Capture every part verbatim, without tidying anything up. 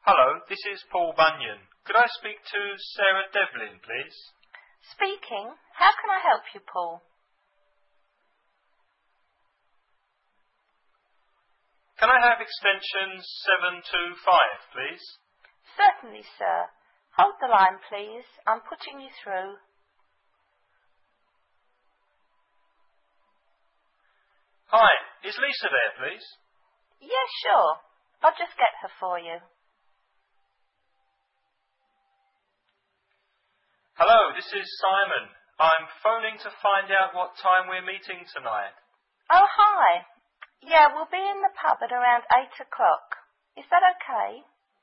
Hello, this is Paul Bunyan. Could I speak to Sarah Devlin, please? Speaking. How can I help you, Paul? Can I have extension seven two five, please? Certainly, sir. Hold the line, please. I'm putting you through. Hi, is Lisa there, please? Yes, sure. I'll just get her for you. Hello, this is Simon. I'm phoning to find out what time we're meeting tonight. Oh, hi. Yeah, we'll be in the pub at around eight o'clock. Is that okay?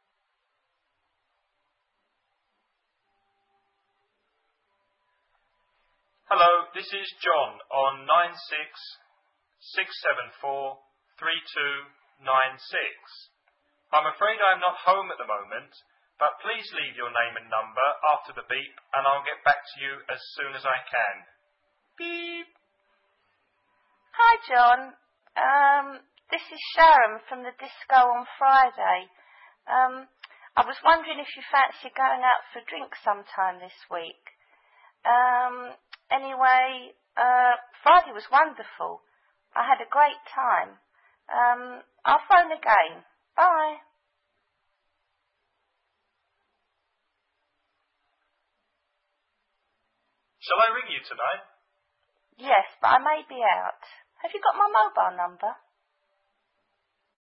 Hello, this is John on nine six six seven four three two nine six. I'm afraid I'm not home at the moment, but please leave your name and number after the beep and I'll get back to you as soon as I can. Beep. Hi, John. Um, this is Sharon from the disco on Friday. Um, I was wondering if you fancy going out for drinks sometime this week. Um, anyway, uh, Friday was wonderful. I had a great time. Um, I'll phone again. Bye. Shall I ring you tonight? Yes, but I may be out. Have you got my mobile number?